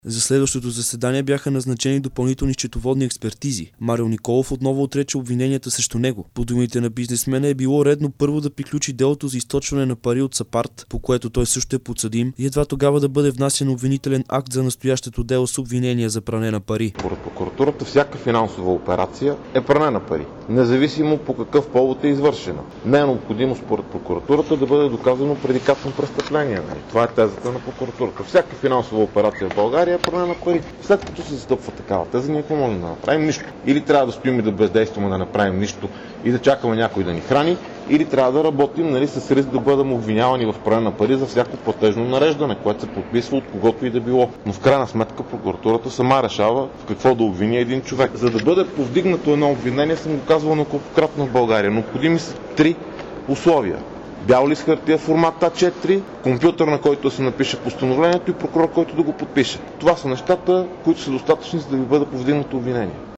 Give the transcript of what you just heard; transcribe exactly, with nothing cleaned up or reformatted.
За следващото заседание бяха назначени допълнителни счетоводни експертизи. Марио Николов отново отрече обвиненията срещу него. По думите на бизнесмена е било редно първо да приключи делото за източване на пари от САПАРД, по което той също е подсъдим, и едва тогава да бъде внасен обвинителен акт за настоящето дело с обвинения за пране на пари. Според прокуратурата всяка финансова операция е пране на пари, независимо по какъв повод е извършена. Не е необходимо според прокуратурата да бъде доказано предикатно престъпление. Това е тезата на прокуратурата. Всяка финансова операция в България е пране на пари. След като се застъпва такава теза, ние какво можем да направим? Нищо. Или трябва да стоим и да бездействаме, да не правим нищо и да чакаме някой да ни храни, или трябва да работим, нали, с риск да бъдем обвинявани в пране на пари за всяко платежно нареждане, което се подписва от когото и да било. Но в крайна сметка прокуратурата сама решава в какво да обвини един човек. За да бъде повдигнато едно обвинение, съм го казвал неколкократно в България. Необходими са три условия. Бял лист хартия формат А четири, компютър, на който да се напише постановлението, и прокурор, който да го подпише. Това са нещата, които са достатъчни, за да ви бъде повдигнато обвинение.